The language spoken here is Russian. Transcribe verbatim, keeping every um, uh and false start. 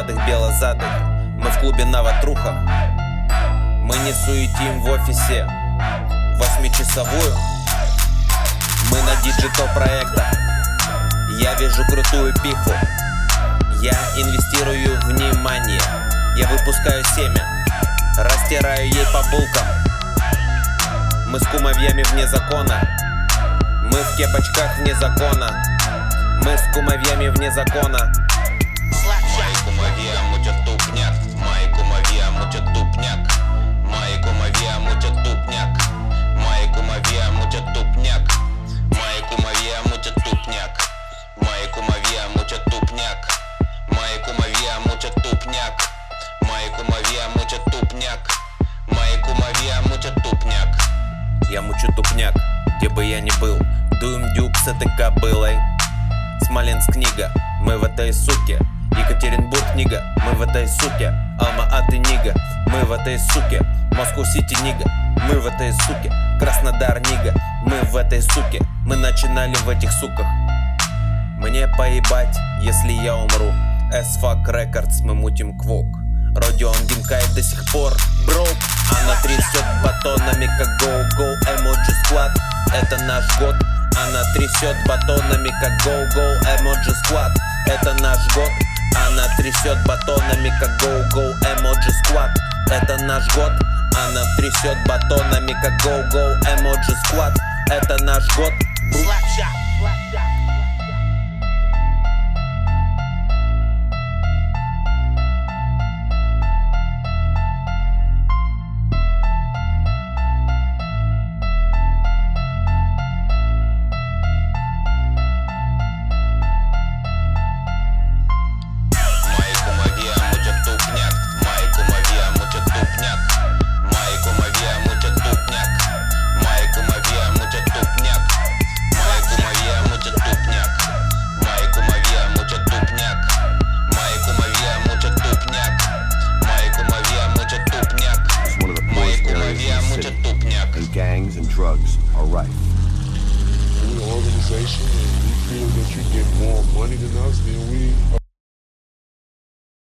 бородатых белозадых. Мы в клубе Новотруха. Мы не суетим в офисе восьмичасовую. Мы на диджитал проектах. Я вижу крутую пиху. Я инвестирую внимание. Я выпускаю семя, растираю ей по булкам. Мы с кумовьями вне закона. Мы в кепочках вне закона. Мы с кумовьями вне закона. Мои кумовья мутят тупняк. Мои кумовья мутят тупняк. Мои кумовья мутят тупняк. Мои кумовья мутят тупняк. Мои кумовья мутят тупняк. Мои кумовья мутят тупняк. Мои кумовья мутят тупняк. Мои кумовья мутят тупняк. Мои кумовья мутят тупняк. Я мучу тупняк, где бы я ни был. Дуем дюк с этой кобылой. Смоленск книга, мы в этой суке. Екатеринбург книга, мы в этой суке. Алма-Аты нига, мы в этой суке. Москва-Сити нига, мы в этой суке. Краснодар нига, мы в этой суке. Мы начинали в этих суках. Мне поебать, если я умру. As-Fuck Records, мы мутим квок. Родион Гимкай до сих пор брок. Она трясет батонами, как Go-Go Emoji Squad. Это наш год. Она трясет батонами, как Go-Go Emoji Squad. Это наш год. Она трясет батонами, как Go-Go Emoji Squad. Это наш год. Она трясет батонами, как Go-Go Emoji Squad. Это наш год. Gangs and drugs are rife. We're an organization, and we feel that you get more money than us, then